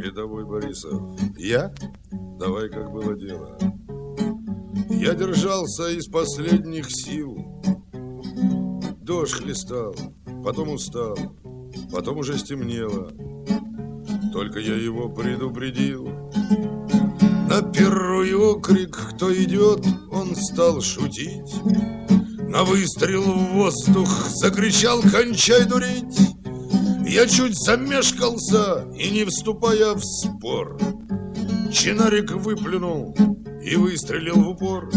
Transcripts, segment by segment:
Рядовой Борисов. Я? Давай, как было дело. Я держался из последних сил. Дождь хлестал, потом устал, потом уже стемнело. Только я его предупредил. На первый окрик, кто идет, он стал шутить. На выстрел в воздух закричал: кончай дурить! Я чуть замешкался и, не вступая в спор, чинарик выплюнул и выстрелил в упор.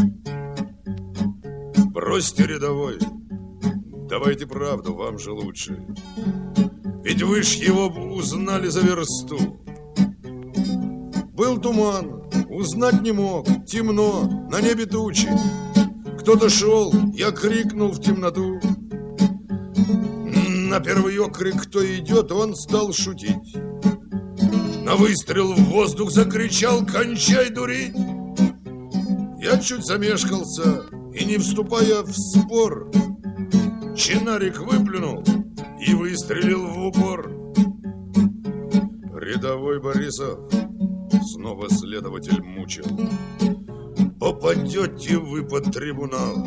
Бросьте, рядовой, давайте правду, вам же лучше. Ведь вы ж его узнали за версту. Был туман, узнать не мог, темно, на небе тучи. Кто-то шел, я крикнул в темноту. На первый окрик, кто идет, он стал шутить. На выстрел в воздух закричал: кончай дурить! Я чуть замешкался и, не вступая в спор, чинарик выплюнул и выстрелил в упор. Рядовой Борисов, снова следователь мучил: попадете вы под трибунал.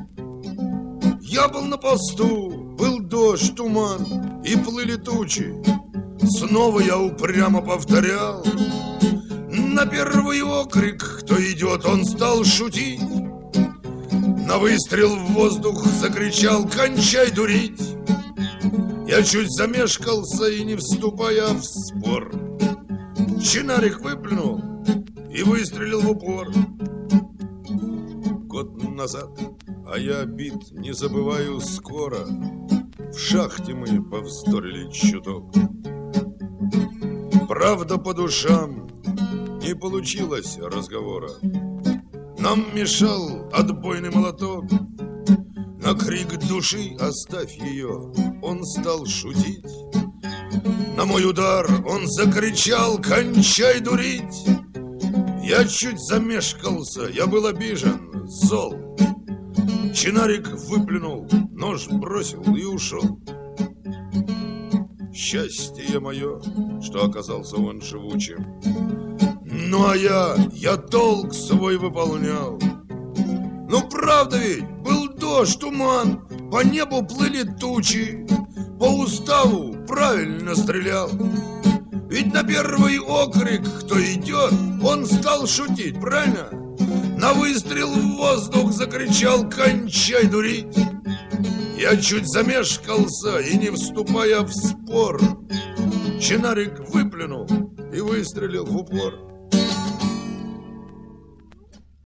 Я был на посту, был дождь, туман и плыли тучи. Снова я упрямо повторял: на первый окрик, кто идет, он стал шутить. На выстрел в воздух закричал: кончай дурить! Я чуть замешкался и, не вступая в спор, чинарик выплюнул и выстрелил в упор. Год назад, а я обид не забываю скоро, в шахте мы повздорили чуток. Правда, по душам не получилось разговора. Нам мешал отбойный молоток. На крик души: оставь ее, он стал шутить. На мой удар он закричал: кончай дурить! Я чуть замешкался, я был обижен, зол. Чинарик выплюнул, нож бросил и ушел. Счастье мое, что оказался он живучим. Ну а я долг свой выполнял. Ну правда ведь, был дождь, туман, по небу плыли тучи. По уставу правильно стрелял. Ведь на первый окрик, кто идет, он стал шутить, правильно? На выстрел в воздух закричал: кончай дурить! Я чуть замешкался и, не вступая в спор, чинарик выплюнул и выстрелил в упор.